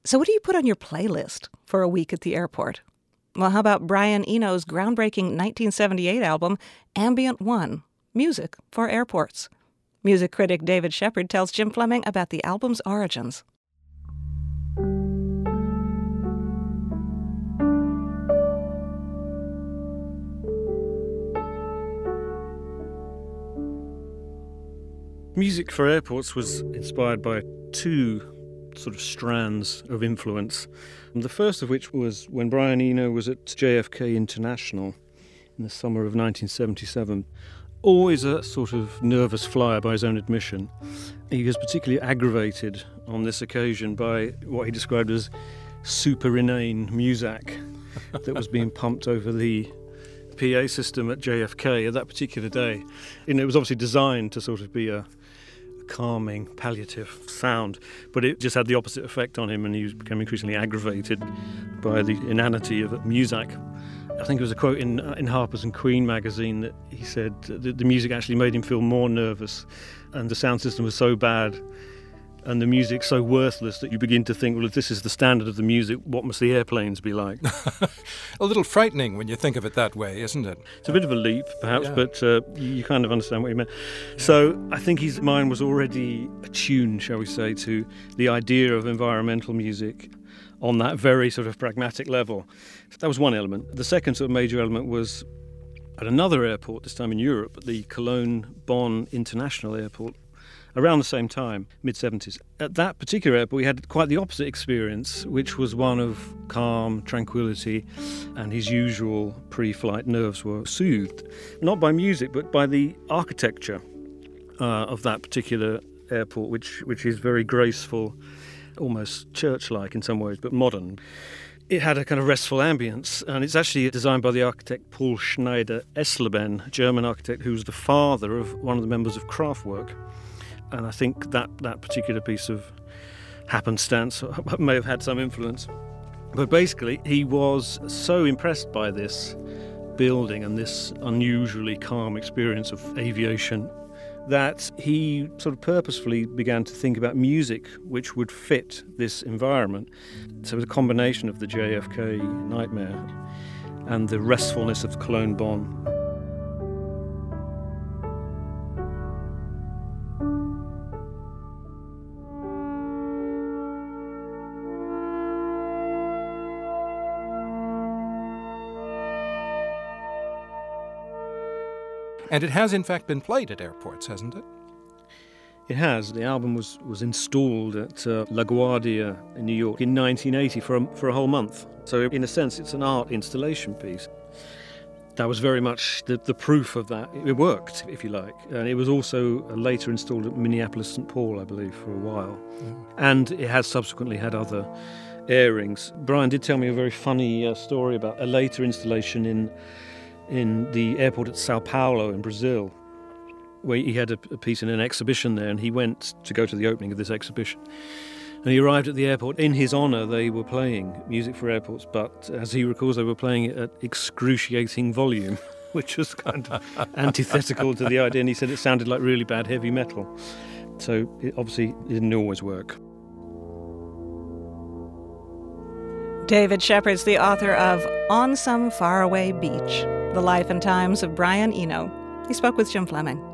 So what do you put on your playlist for a week at the airport? Well, how about Brian Eno's groundbreaking 1978 album, Ambient One, Music for Airports? Music critic David Shepard tells Jim Fleming about the album's origins. Music for Airports was inspired by two sort of strands of influence. The first of which was when Brian Eno was at JFK International in the summer of 1977. Always a sort of nervous flyer by his own admission. He was particularly aggravated on this occasion by what he described as super inane muzak that was being pumped over the PA system at JFK at that particular day. It was obviously designed to sort of be a calming, palliative sound, but it just had the opposite effect on him, and he became increasingly aggravated by the inanity of muzak. I think it was a quote in Harper's and Queen magazine that he said that the music actually made him feel more nervous, and the sound system was so bad and the music so worthless that you begin to think, well, if this is the standard of the music, what must the airplanes be like? A little frightening when you think of it that way, isn't it? It's a bit of a leap, perhaps, but you kind of understand what he meant. Yeah. So I think his mind was already attuned, shall we say, to the idea of environmental music on that very sort of pragmatic level. That was one element. The second sort of major element was at another airport, this time in Europe, at the Cologne-Bonn International Airport, around the same time, mid-70s. At that particular airport, we had quite the opposite experience, which was one of calm, tranquility, and his usual pre-flight nerves were soothed, not by music, but by the architecture of that particular airport, which is very graceful, almost church-like in some ways, but modern. It had a kind of restful ambience, and it's actually designed by the architect Paul Schneider-Esleben, a German architect who was the father of one of the members of Kraftwerk. And I think that particular piece of happenstance may have had some influence. But basically, he was so impressed by this building and this unusually calm experience of aviation that he sort of purposefully began to think about music which would fit this environment. So it was a combination of the JFK nightmare and the restfulness of Cologne-Bonn. And it has, in fact, been played at airports, hasn't it? It has. The album was installed at LaGuardia in New York in 1980 for a whole month. So in a sense, it's an art installation piece. That was very much the proof of that. It worked, if you like. And it was also later installed at Minneapolis St. Paul, I believe, for a while. Yeah. And it has subsequently had other airings. Brian did tell me a very funny story about a later installation in the airport at Sao Paulo in Brazil, where he had a piece in an exhibition there, and he went to go to the opening of this exhibition. And he arrived at the airport. In his honour, they were playing Music for Airports, but as he recalls, they were playing it at excruciating volume, which was kind of antithetical to the idea, and he said it sounded like really bad heavy metal. So it obviously didn't always work. David Shepard's the author of On Some Faraway Beach, The Life and Times of Brian Eno. He spoke with Jim Fleming.